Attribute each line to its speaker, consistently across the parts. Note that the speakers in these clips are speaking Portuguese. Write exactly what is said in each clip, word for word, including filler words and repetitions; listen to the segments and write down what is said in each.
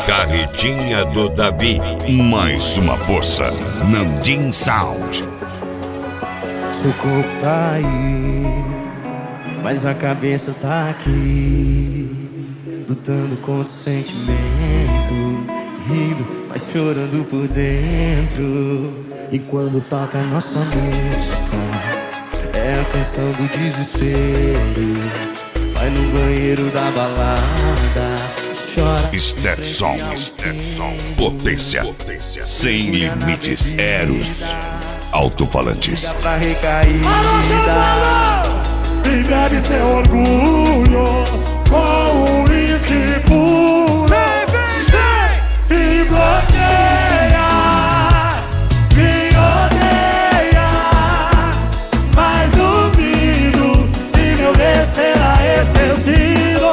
Speaker 1: Carretinha do Davi, mais uma força. Nandin Sound.
Speaker 2: Seu corpo tá aí, mas a cabeça tá aqui, lutando contra o sentimento, rindo, mas chorando por dentro. E quando toca a nossa música, é a canção do desespero. Vai no banheiro da balada, chora.
Speaker 1: Stetson, Stetson, potência, potência, sem limites, Eros, alto-falantes.
Speaker 2: Pra recaída,
Speaker 3: e bebe seu orgulho com o uísque puro. Me bloqueia, me odeia, mas duvido que meu bem será esquecido.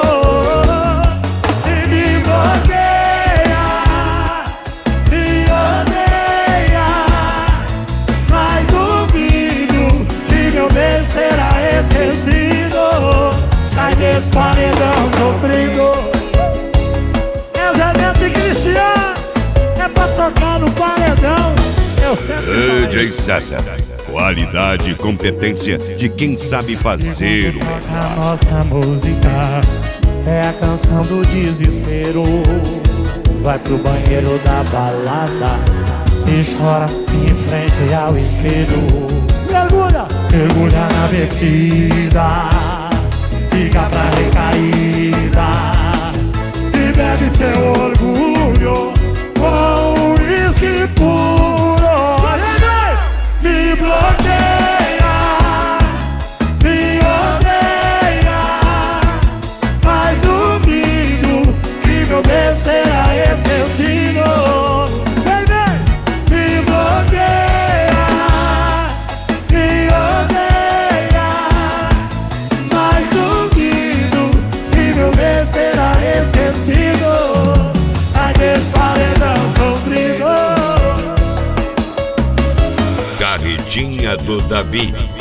Speaker 3: E me bloqueia, me odeia, mas duvido que meu bem será esquecido. Sai desse paredão sofrido. É Zé Neto e Cristiano, é pra tocar no paredão. Eu sempre
Speaker 1: D J César, qualidade e competência de quem sabe fazer o melhor.
Speaker 3: A nossa música é a canção do desespero. Vai pro banheiro da balada e chora em frente ao espelho. Mergulha, mergulha na bebida, fica pra recaída e bebe seu orgulho com o uísque puro. Me bloqueia, me odeia, mas duvido que meu bem será esquecido. Vem, vem, me bloqueia, me odeia, mas duvido que meu bem será esquecido. Sai desse paredão sofrido.
Speaker 1: Carretinha do Davi.